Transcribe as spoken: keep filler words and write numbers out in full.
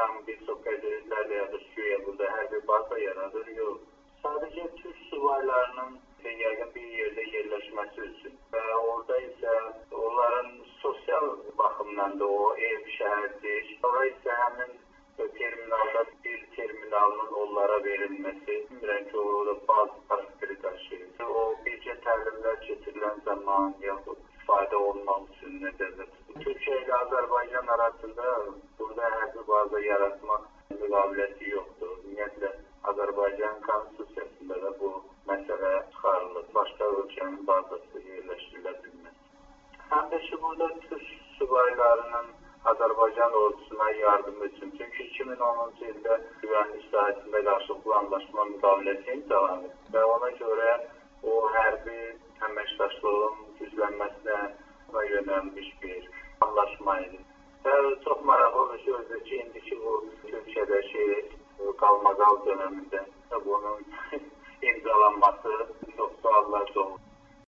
tam bir çox qəzetlərlə ya da güya burada hərbi baza yaradır, yox. Sadəcə Türk subaylarının yəqin bir yerdə yerləşməsi üçün və orada isə onların sosial baxımdan da o ev, şəhərdir. Sonra isə həmin terminalda bir terminalının onlara verilməsi, bilmirəm ki, orada bazı xarakteri daşıyır. O bircə təlimlər keçirilən zaman yaxud istifadə olmaq üçün nəzərdə tutulur. Türkiyə ilə Azərbaycan arasında burada hərbi baza yaratmaq müqaviləti yoxdur. Ümumiyyətlə, Azərbaycan konstitusiyasında da bu məsələ çıxarılır. Başqa ölkənin bazası yerləşdirilə bilməz. Həm də ki, burada Türk subaylarının Azərbaycan ordusuna yardım üçün. Çünki iki min onuncu ildə güvənlik sahəsində qarşılıqlı anlaşma müqaviləsi imzalanır və ona görə o hərbi əməkdaşlığın güclənməsinə yönəlmiş bir anlaşma idi. Və çox maraqlıdır ki, özü ki, indiki bu Türkiyədəki qalmaqal dönəmində bunun imzalanması çox suallar doğur.